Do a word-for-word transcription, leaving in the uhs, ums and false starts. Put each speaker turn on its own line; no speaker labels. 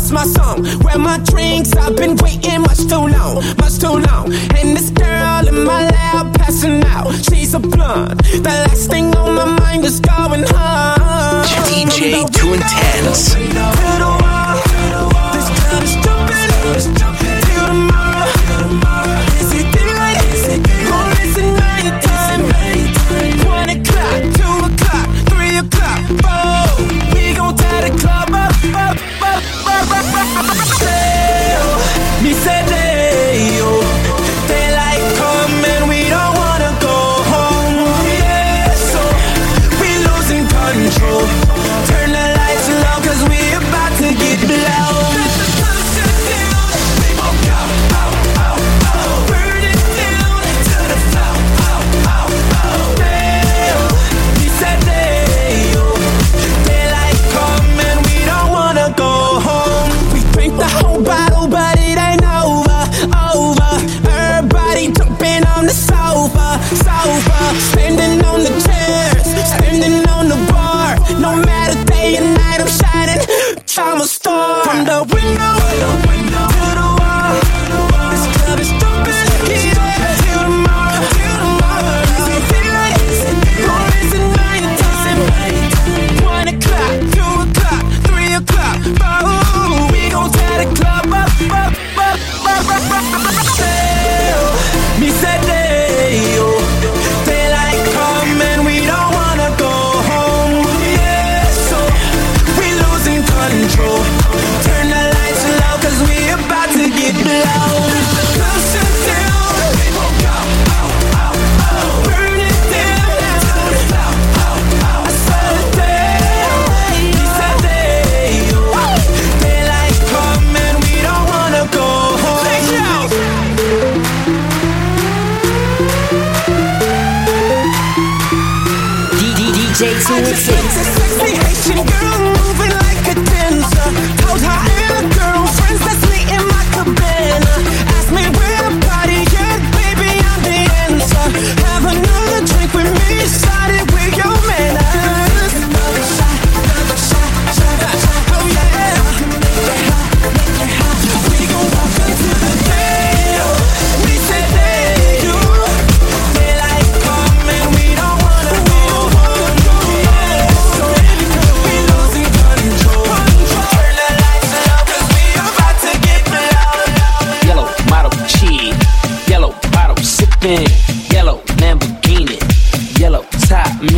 lost my song. Where my drinks? I've been waiting much too long, much too long. And this girl in my lap passing out. She's a blonde. The last thing on my mind is going home.
D J Too Intense.
To the wall. This club is jumping. Till tomorrow. Is it daylight? Or is it nighttime? One o'clock, two o'clock, three o'clock, four. We gon' tie the club up, up, up, up, up, up. Me say they, yo. Daylight come and we don't wanna go home. Yeah, so we losing control. Turn the lights low 'cause we about to get blown. Let the sun shut down. We won't go, oh, oh, oh. Burn it down to the floor, oh, oh, oh. Damn, we said they, yo. Daylight come and we don't wanna go home. We drink the whole bottle, but it ain't over, over. Everybody jumping on the sofa, sofa. Standing on the chairs, standing on the bar. No matter day and night, I'm shining. I'm a star. From the window, to the wall. This club is jumping. Yeah, till tomorrow, till tomorrow. Is it daylight? Or is it nighttime? One o'clock, two o'clock, three o'clock, four. We gon' tie the club up, up, up, up, up, up, up. Me said they, yo. Daylight come and we don't wanna go home. Yeah, so we losing control. Turn the lights low 'cause we about to get blown. Club shut down. We won't go, oh, oh, oh. Burn it down to the floor, oh, oh. I said they, we said they, yo. Daylight come and we don't wanna go home.
D J Too Intense.